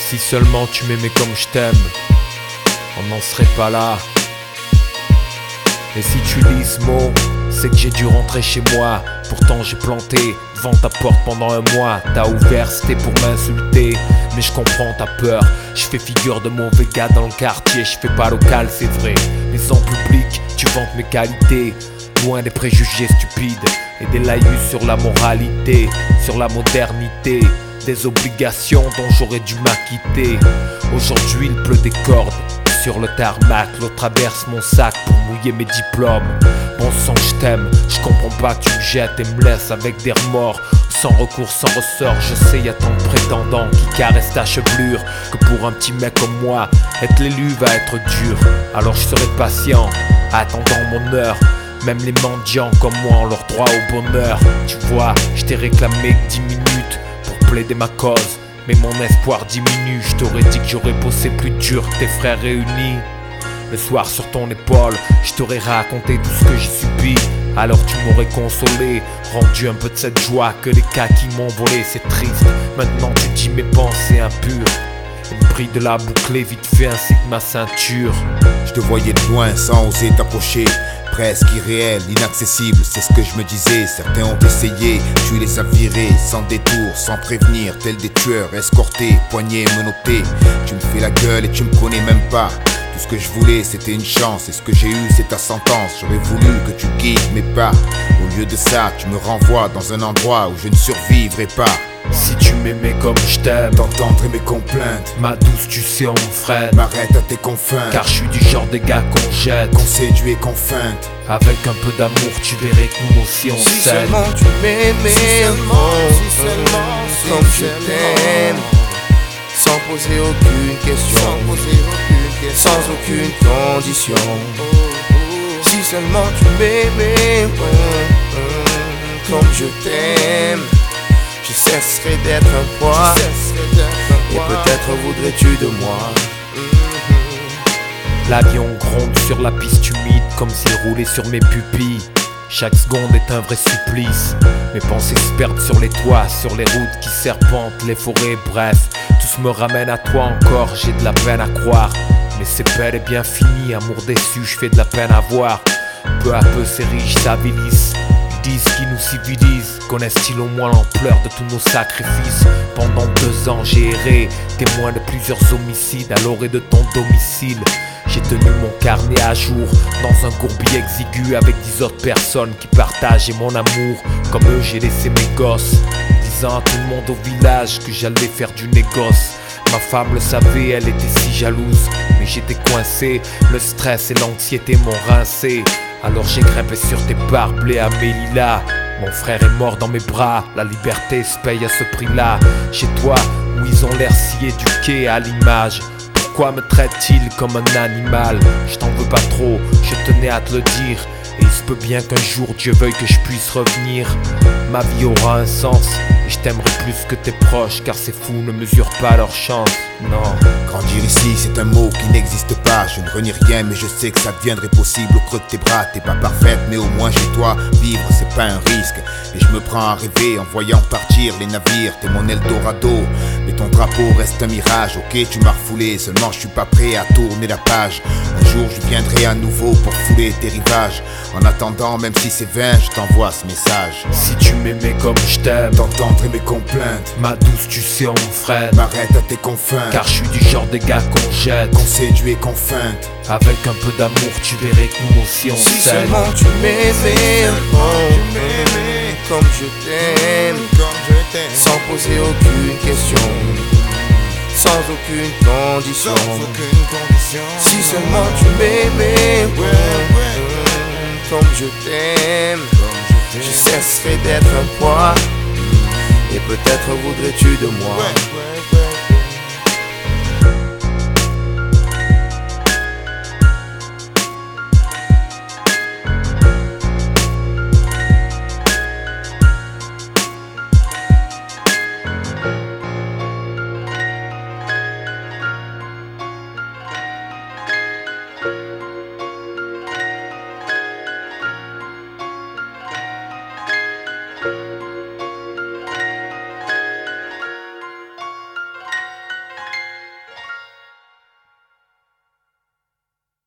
Si seulement tu m'aimais comme je t'aime, on n'en serait pas là. Et si tu lis ce mot, c'est que j'ai dû rentrer chez moi. Pourtant j'ai planté devant ta porte pendant un mois. T'as ouvert, c'était pour m'insulter, mais je comprends ta peur. Je fais figure de mauvais gars dans le quartier. Je fais pas local, c'est vrai, mais en public tu vantes mes qualités. Loin des préjugés stupides et des laïus sur la moralité, sur la modernité, des obligations dont j'aurais dû m'acquitter. Aujourd'hui il pleut des cordes sur le tarmac, l'eau traverse mon sac pour mouiller mes diplômes. Bon sang, je t'aime, je comprends pas que tu me jettes et me laisses avec des remords. Sans recours, sans ressort, je sais y'a tant de prétendants qui caressent ta chevelure, que pour un petit mec comme moi, être l'élu va être dur. Alors je serai patient, attendant mon heure. Même les mendiants comme moi ont leur droit au bonheur. Tu vois, je t'ai réclamé que 10 minutes pour plaider ma cause, mais mon espoir diminue. Je t'aurais dit que j'aurais bossé plus dur que tes frères réunis. Le soir sur ton épaule, je t'aurais raconté tout ce que j'ai subi. Alors tu m'aurais consolé, rendu un peu de cette joie que les cas qui m'ont volé. C'est triste, maintenant tu dis mes pensées impures. Le prix de la boucle vite fait ainsi que ma ceinture. Je te voyais de loin sans oser t'approcher, presque irréel, inaccessible, c'est ce que je me disais. Certains ont essayé, tu les as virés, sans détour, sans prévenir, tels des tueurs, escortés, poignets, menottés. Tu me fais la gueule et tu me connais même pas. Tout ce que je voulais c'était une chance, et ce que j'ai eu c'est ta sentence. J'aurais voulu que tu guides mes pas, au lieu de ça tu me renvoies dans un endroit où je ne survivrai pas. Si tu m'aimais comme je t'aime, t'entendrais mes complaintes. Ma douce, tu sais on me freine. M'arrête à tes confins, car je suis du genre de gars qu'on jette, qu'on séduit et qu'on feinte. Avec un peu d'amour tu verrais que nous aussi on s'aime. Si seulement tu m'aimais, si seulement comme je t'aime, sans poser aucune question, sans aucune condition. Si seulement tu m'aimais, comme je t'aime, je cesserai d'être un poids, et peut-être voudrais-tu de moi. L'avion gronde sur la piste humide comme s'il roulait sur mes pupilles. Chaque seconde est un vrai supplice. Mes pensées se perdent sur les toits, sur les routes qui serpentent, les forêts, bref. Tout me ramène à toi encore, j'ai de la peine à croire. Mais c'est bel et bien fini, amour déçu, je fais de la peine à voir. Peu à peu ces riches s'avilissent, disent qui nous civilisent. Connaissent-ils au moins l'ampleur de tous nos sacrifices? Pendant 2 ans j'ai erré, témoin de plusieurs homicides à l'orée de ton domicile. J'ai tenu mon carnet à jour dans un gourbi exigu avec 10 autres personnes qui partageaient mon amour. Comme eux j'ai laissé mes gosses, disant à tout le monde au village que j'allais faire du négoce. Ma femme le savait, elle était si jalouse, mais j'étais coincé, le stress et l'anxiété m'ont rincé. Alors j'ai grimpé sur tes barbelés à Mélila. Mon frère est mort dans mes bras, la liberté se paye à ce prix-là. Chez toi, où ils ont l'air si éduqués à l'image, pourquoi me traitent-ils comme un animal? Je t'en veux pas trop, je tenais à te le dire. Et il se peut bien qu'un jour Dieu veuille que je puisse revenir. Ma vie aura un sens, et je t'aimerai plus que tes proches, car ces fous ne mesurent pas leur chance, non. Grandir ici c'est un mot qui n'existe pas. Je ne renie rien mais je sais que ça deviendrait possible au creux de tes bras. T'es pas parfaite mais au moins chez toi, vivre c'est pas un risque. Et je me prends à rêver en voyant partir les navires. T'es mon Eldorado, mais ton drapeau reste un mirage. Ok tu m'as refoulé, seulement je suis pas prêt à tourner la page. Un jour je viendrai à nouveau pour fouler tes rivages. En attendant, même si c'est vain, je t'envoie ce message. Si tu m'aimais comme je t'aime, t'entendrais mes complaintes. Ma douce, tu sais on me freine. M'arrête à tes confins, car je suis du genre de gars qu'on jette, qu'on séduit et qu'on feinte. Avec un peu d'amour, tu verrais que nous aussi on s'aime. Si seulement tu m'aimais, comme je t'aime, sans poser aucune question, sans aucune condition. Si seulement tu m'aimais, comme je t'aime, je cesserai d'être un poids, et peut-être voudrais-tu de moi.